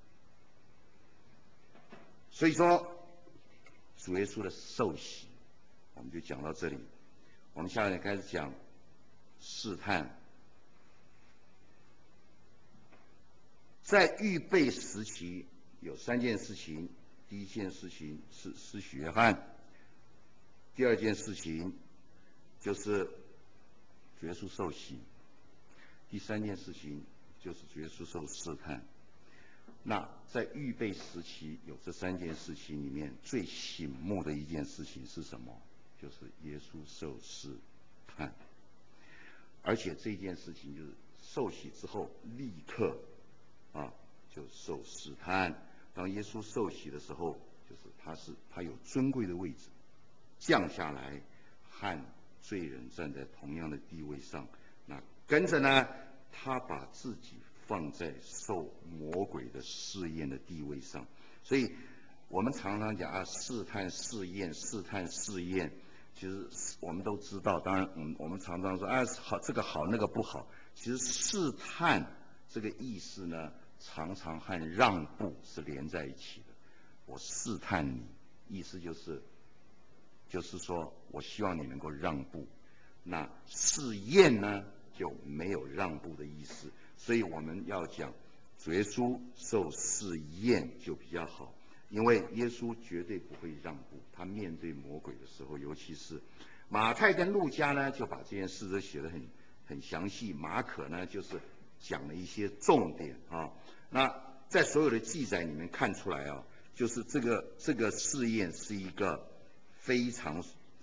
所以说，主耶稣的受洗，我们就讲到这里。我们下面开始讲试探。在预备时期有三件事情，第一件事情是施洗约翰，第二件事情就是主耶稣受洗，第三件事情就是主耶稣受试探。那在预备时期有这三件事情里面，最醒目的一件事情是什么？就是耶稣受试探。而且这件事情就是受洗之后立刻啊就受试探。当耶稣受洗的时候，就是他是他有尊贵的位置降下来，和罪人站在同样的地位上。那跟着呢，他把自己放在受魔鬼的试验的地位上。所以我们常常讲啊，试探试验，试探试验。其实我们都知道，当然，嗯，我们常常说啊，好，这个好，那个不好。其实试探这个意思呢，常常和让步是连在一起的。我试探你，意思就是，就是说我希望你能够让步。那试验呢，就没有让步的意思。所以我们要讲，主耶稣受试验就比较好。因为耶稣绝对不会让步，他面对魔鬼的时候，尤其是马太跟路加呢，就把这件事都写得很很详细，马可呢就是讲了一些重点啊。那在所有的记载里面看出来啊，就是这个这个试验是一个非常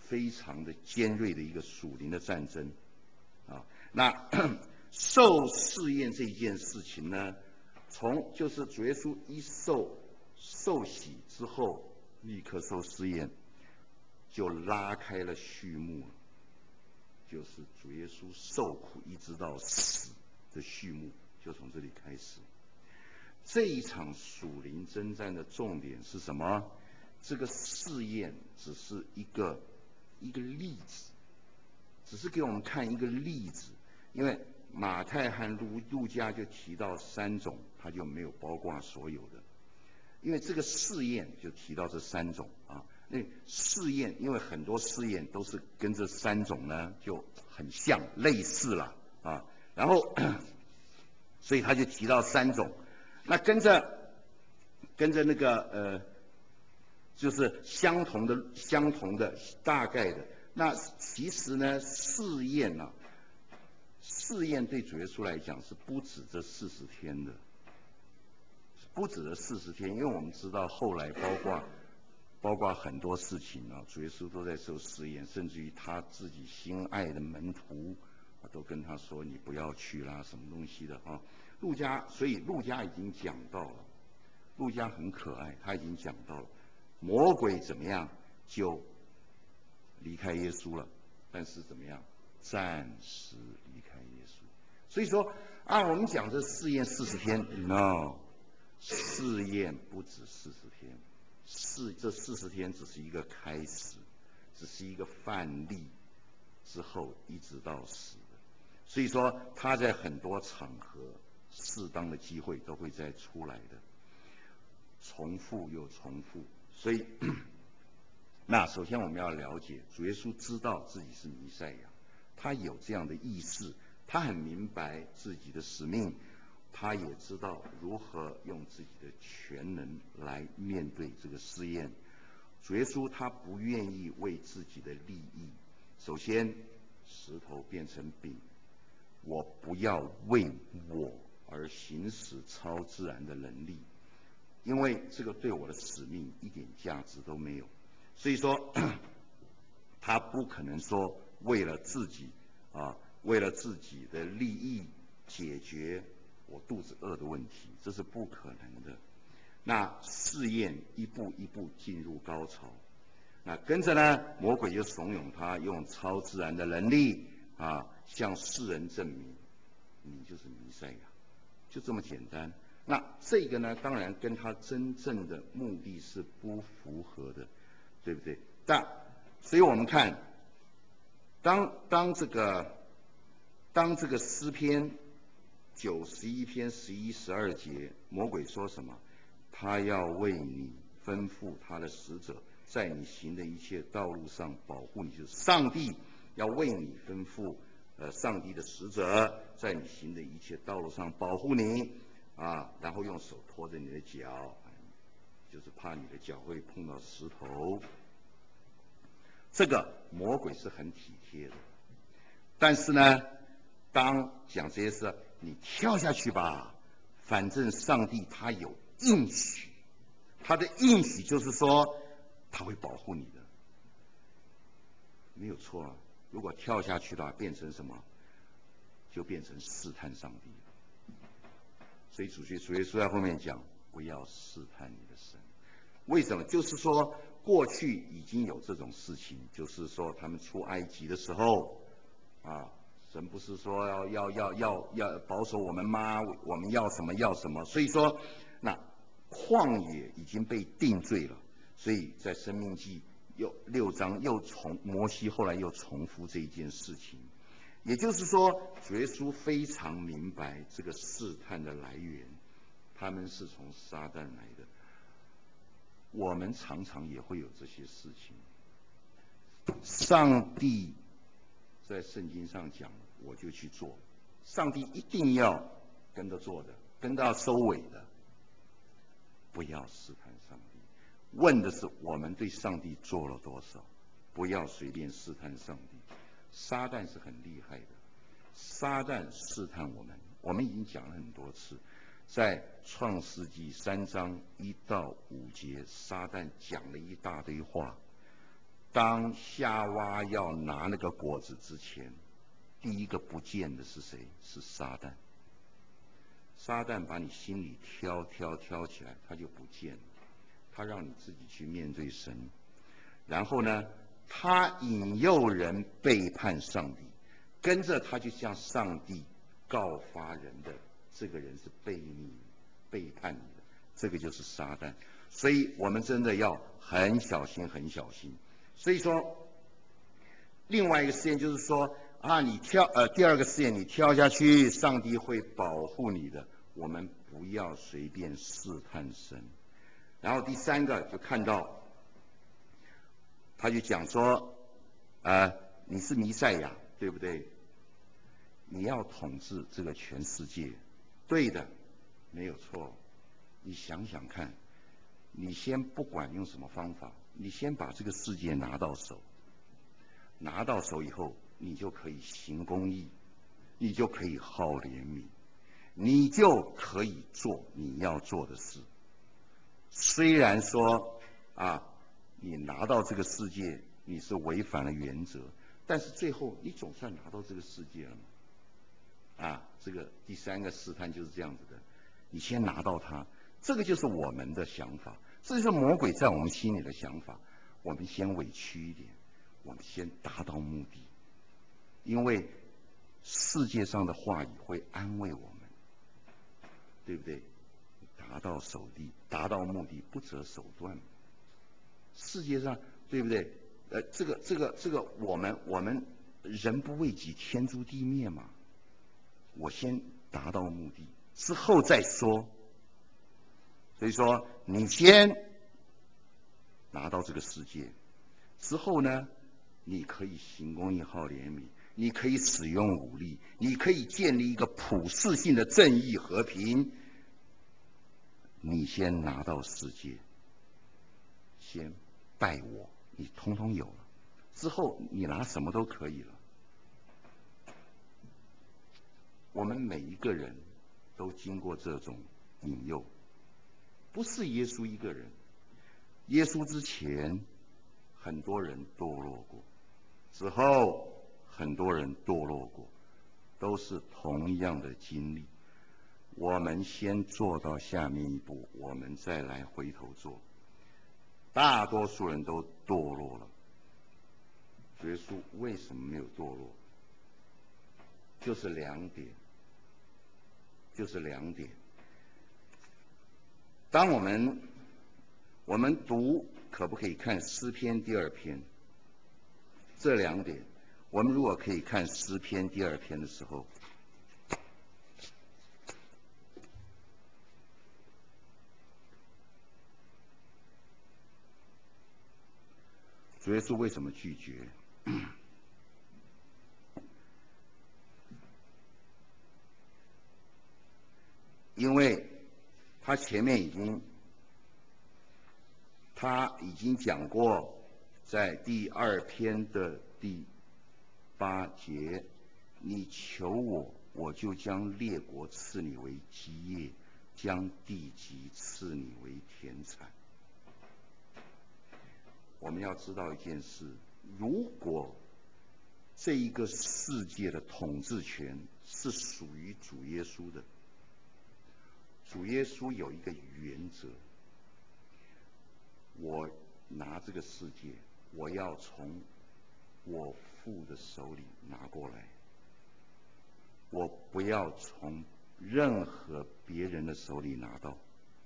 非常的尖锐的一个属灵的战争，啊，那受试验这件事情呢，从就是主耶稣一受受洗之后，立刻受试验，就拉开了序幕了，就是主耶稣受苦一直到死的序幕，就从这里开始。这一场属灵征战的重点是什么？这个试验只是一个一个例子，只是给我们看一个例子。因为马太和路路加就提到三种，他就没有包括所有的。因为这个试验就提到这三种啊。那试验，因为很多试验都是跟这三种呢就很像类似了啊。然后，所以他就提到三种。那跟着跟着那个呃，就是相同的相同的大概的。那其实呢，试验呢、啊，试验对主耶稣来讲是不止这四十天的，不止这四十天，因为我们知道后来包括包括很多事情啊，主耶稣都在受试验，甚至于他自己心爱的门徒啊，都跟他说你不要去啦，什么东西的啊。路加，所以路加已经讲到了，路加很可爱，他已经讲到了，魔鬼怎么样就离开耶稣了，但是怎么样，暂时离开耶稣。所以说啊，我们讲这试验四十天 ，no， 试验不止四十天，试这四十天只是一个开始，只是一个范例，之后一直到死的。所以说他在很多场合。适当的机会都会再出来的，重复又重复。所以，那首先我们要了解，主耶稣知道自己是弥赛亚，他有这样的意识，他很明白自己的使命，他也知道如何用自己的全能来面对这个试验。主耶稣他不愿意为自己的利益，首先石头变成饼，我不要为我而行使超自然的能力，因为这个对我的使命一点价值都没有。所以说，他不可能说为了自己啊，为了自己的利益解决我肚子饿的问题，这是不可能的。那试验一步一步进入高潮，那跟着呢，魔鬼就怂恿他用超自然的能力啊，向世人证明你就是弥赛亚。就这么简单。那这个呢，当然跟他真正的目的是不符合的，对不对？但所以我们看，当当这个当这个诗篇九十一篇十一十二节，魔鬼说什么？他要为你吩咐他的使者，在你行的一切道路上保护你。就是上帝要为你吩咐。呃，上帝的使者在你行的一切道路上保护你，啊，然后用手托着你的脚，就是怕你的脚会碰到石头。这个魔鬼是很体贴的，但是呢，当讲这些事，你跳下去吧，反正上帝他有应许，他的应许就是说他会保护你的，没有错啊。如果跳下去的话，变成什么？就变成试探上帝了。所以主耶主耶稣在后面讲，不要试探你的神。为什么？就是说过去已经有这种事情，就是说他们出埃及的时候，啊，神不是说要要要要要保守我们吗？我们要什么要什么。所以说，那旷野已经被定罪了。所以在申命记又六章又重摩西后来又重复这一件事情。也就是说，主耶稣非常明白这个试探的来源，他们是从撒旦来的。我们常常也会有这些事情。上帝在圣经上讲，我就去做，上帝一定要跟着做的，跟到收尾的，不要试探上帝。问的是我们对上帝做了多少，不要随便试探上帝。撒旦是很厉害的，撒旦试探我们，我们已经讲了很多次，在创世纪三章一到五节，撒旦讲了一大堆话， 当夏娃要拿那个果子之前，第一个不见的是谁？是撒旦。撒旦把你心里挑挑挑起来，他就不见了，他让你自己去面对神。然后呢，他引诱人背叛上帝，跟着他就向上帝告发人的这个人是背逆、背叛你的，这个就是撒旦。所以我们真的要很小心、很小心。所以说，另外一个试验就是说啊，你跳呃第二个试验你跳下去，上帝会保护你的。我们不要随便试探神。然后第三个就看到，他就讲说，呃，你是弥赛亚，对不对？你要统治这个全世界，对的，没有错。你想想看，你先不管用什么方法，你先把这个世界拿到手。拿到手以后，你就可以行公义，你就可以好怜悯，你就可以做你要做的事。虽然说啊，你拿到这个世界，你是违反了原则，但是最后你总算拿到这个世界了嘛。啊，这个第三个试探就是这样子的，你先拿到它，这个就是我们的想法，这就是魔鬼在我们心里的想法。我们先委屈一点，我们先达到目的，因为世界上的话语会安慰我们，对不对？达到手地，达到目的，不择手段。世界上，对不对？呃，这个、这个、这个，我们我们人不为己，天诛地灭嘛。我先达到目的，之后再说。所以说，你先拿到这个世界，之后呢，你可以行公义、好怜悯，你可以使用武力，你可以建立一个普世性的正义和平。你先拿到世界，先拜我，你通通有了，之后你拿什么都可以了。我们每一个人都经过这种引诱，不是耶稣一个人。耶稣之前，很多人堕落过，之后很多人堕落过，都是同样的经历。我们先做到下面一步，我们再来回头做。大多数人都堕落了，耶稣为什么没有堕落？就是两点，就是两点。当我们我们读，可不可以看诗篇第二篇？这两点，我们如果可以看诗篇第二篇的时候，主耶稣为什么拒绝？因为他前面已经他已经讲过，在第二篇的第八节，你求我，我就将列国赐你为基业，将地级赐你为田产。我们要知道一件事，如果这一个世界的统治权是属于主耶稣的，主耶稣有一个原则，我拿这个世界，我要从我父的手里拿过来，我不要从任何别人的手里拿到。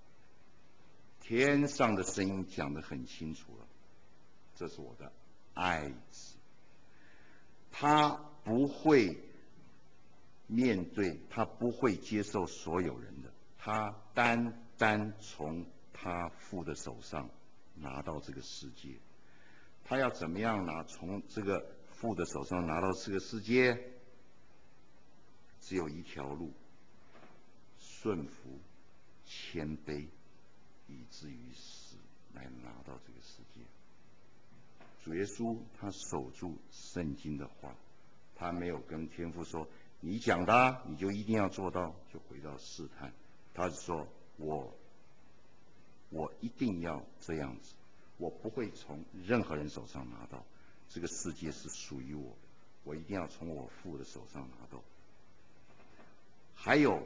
天上的声音讲得很清楚了，这是我的爱子，他不会面对，他不会接受所有人的，他单单从他父的手上拿到这个世界。他要怎么样拿？从这个父的手上拿到这个世界，只有一条路：顺服、谦卑，以至于死，来拿到这个世界。主耶稣他守住圣经的话，他没有跟天父说你讲的啊，你就一定要做到，就回到试探。他是说我我一定要这样子， 我不会从任何人手上拿到，这个世界是属于我的，我一定要从我父的手上拿到。还有，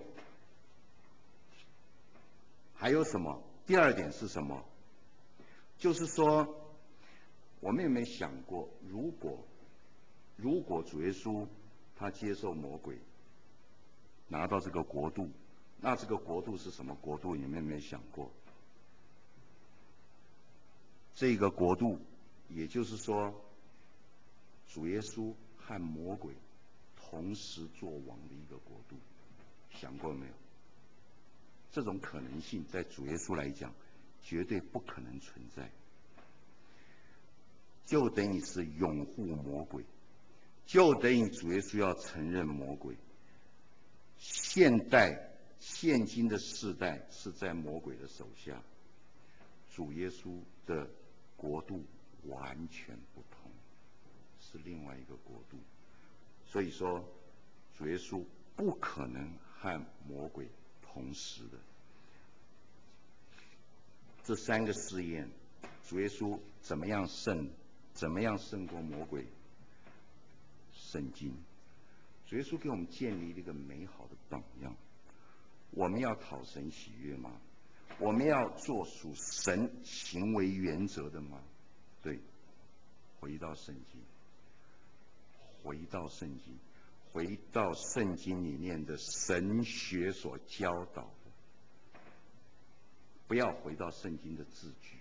还有什么？第二点是什么？就是说，我们有没有想过，如果如果主耶稣他接受魔鬼，拿到这个国度，那这个国度是什么国度？你们有没有想过？这个国度，也就是说，主耶稣和魔鬼同时作王的一个国度，想过没有？这种可能性在主耶稣来讲，绝对不可能存在，就等于是拥护魔鬼，就等于主耶稣要承认魔鬼。现代现今的世代是在魔鬼的手下，主耶稣的国度完全不同，是另外一个国度。所以说，主耶稣不可能和魔鬼同时的。这三个试验，主耶稣怎么样胜，怎么样胜过魔鬼？圣经，主耶稣给我们建立了一个美好的榜样。我们要讨神喜悦吗？我们要做属神行为原则的吗？对，回到圣经，回到圣经，回到圣经里面的神学所教导的，不要回到圣经的字句。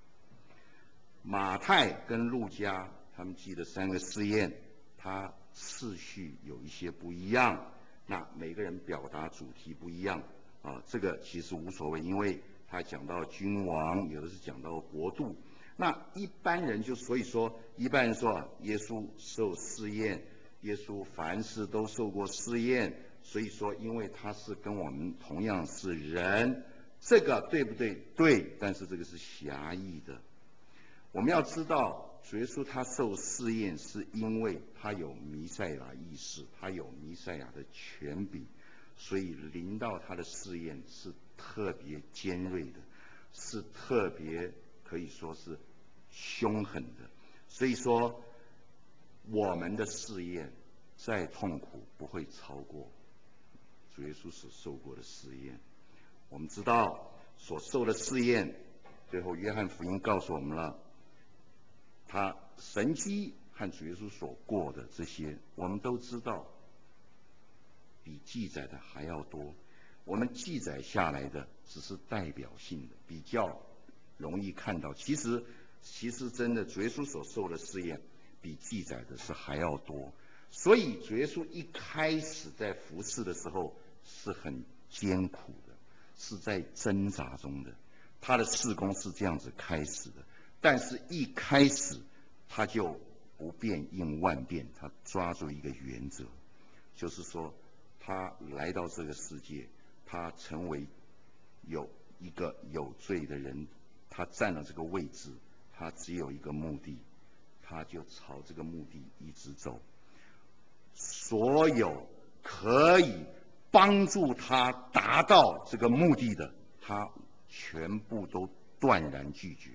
马太跟路加他们记的三个试验，它次序有一些不一样，那每个人表达主题不一样啊，这个其实无所谓，因为他讲到君王，有的是讲到国度。那一般人就所以说，一般人说啊，耶稣受试验，耶稣凡事都受过试验，所以说因为他是跟我们同样是人，这个对不对？对，但是这个是狭义的。我们要知道，主耶稣他受试验，是因为他有弥赛亚意识，他有弥赛亚的权柄，所以临到他的试验是特别尖锐的，是特别可以说是凶狠的。所以说，我们的试验再痛苦，不会超过主耶稣所受过的试验。我们知道所受的试验，最后约翰福音告诉我们了。他神迹和主耶稣所过的这些，我们都知道，比记载的还要多。我们记载下来的只是代表性的，比较容易看到。其实，其实真的主耶稣所受的试验，比记载的是还要多。所以主耶稣一开始在服侍的时候是很艰苦的，是在挣扎中的。他的事工是这样子开始的。但是，一开始他就不变应万变，他抓住一个原则，就是说，他来到这个世界，他成为有一个有罪的人，他占了这个位置，他只有一个目的，他就朝这个目的一直走。所有可以帮助他达到这个目的的，他全部都断然拒绝。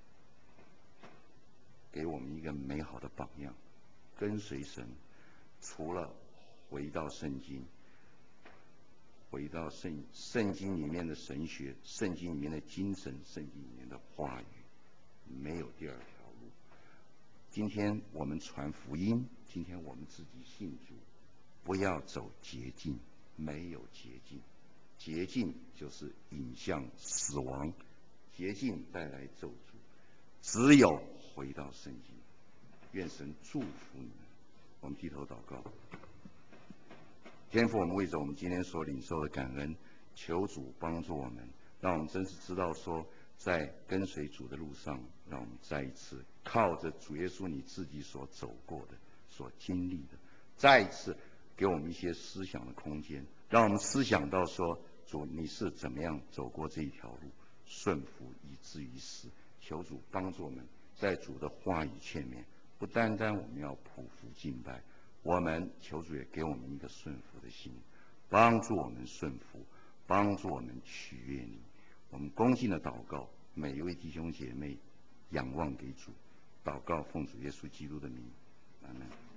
给我们一个美好的榜样，跟随神，除了回到圣经，回到圣圣经里面的神学，圣经里面的精神，圣经里面的话语，没有第二条路。今天我们传福音，今天我们自己信主，不要走捷径，没有捷径，捷径就是引向死亡，捷径带来咒诅，只有回到圣经。愿神祝福你们。我们低头祷告。天父，我们为着我们今天所领受的感恩，求主帮助我们，让我们真是知道说，在跟随主的路上，让我们再一次靠着主耶稣你自己所走过的、所经历的，再一次给我们一些思想的空间，让我们思想到说，主你是怎么样走过这一条路，顺服以至于死。求主帮助我们，在主的话语前面，不单单我们要匍匐敬拜，我们求主也给我们一个顺服的心，帮助我们顺服，帮助我们取悦你。我们恭敬的祷告，每一位弟兄姐妹仰望给主，祷告奉主耶稣基督的名，阿门。